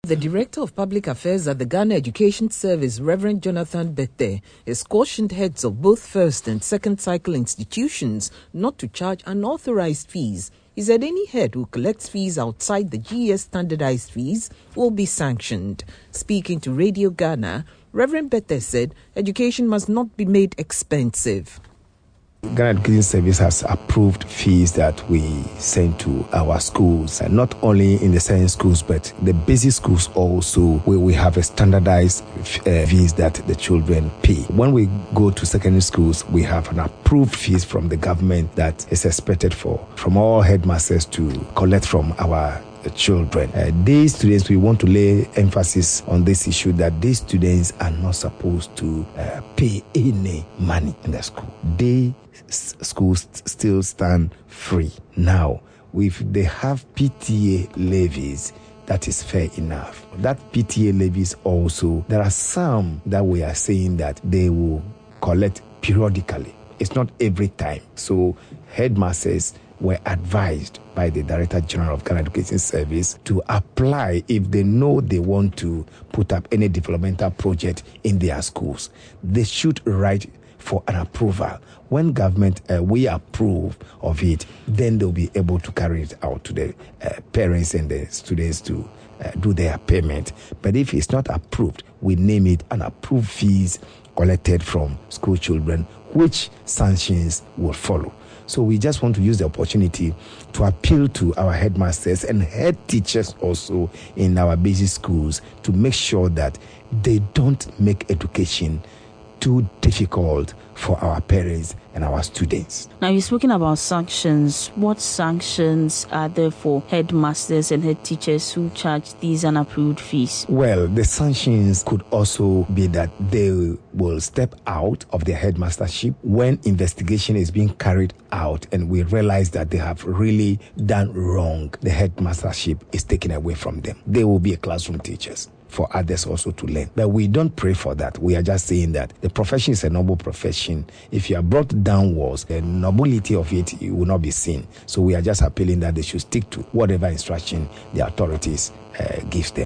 The Director of Public Affairs at the Ghana Education Service, Reverend Jonathan Bette, has cautioned heads of both first and second cycle institutions not to charge unauthorized fees. He said any head who collects fees outside the GES standardized fees will be sanctioned. Speaking to Radio Ghana, Reverend Bette said education must not be made expensive. Ghana Education Service has approved fees that we send to our schools, and not only in the science schools, but the basic schools also, where we have a standardized fees that the children pay. When we go to secondary schools, we have an approved fees from the government that is expected from all headmasters to collect from our children. These students, we want to lay emphasis on this issue that these students are not supposed to pay any money in the school. Schools still stand free. Now, if they have PTA levies, that is fair enough. That PTA levies also, there are some that we are saying that they will collect periodically. It's not every time. So headmasters were advised by the Director General of Ghana Education Service to apply if they know they want to put up any developmental project in their schools. They should write for an approval. When government, we approve of it, then they'll be able to carry it out to the parents and the students to do their payment. But if it's not approved, we name it unapproved fees collected from school children, which sanctions will follow. So we just want to use the opportunity to appeal to our headmasters and head teachers also in our basic schools to make sure that they don't make education too difficult for our parents and our students. Now, you're speaking about sanctions. What sanctions are there for headmasters and head teachers who charge these unapproved fees? Well, the sanctions could also be that they will step out of their headmastership when investigation is being carried out and we realize that they have really done wrong. The headmastership is taken away from them. They will be classroom teachers for others also to learn. But we don't pray for that. We are just saying that the profession is a noble profession. If you are brought downwards, the nobility of it will not be seen. So we are just appealing that they should stick to whatever instruction the authorities give them.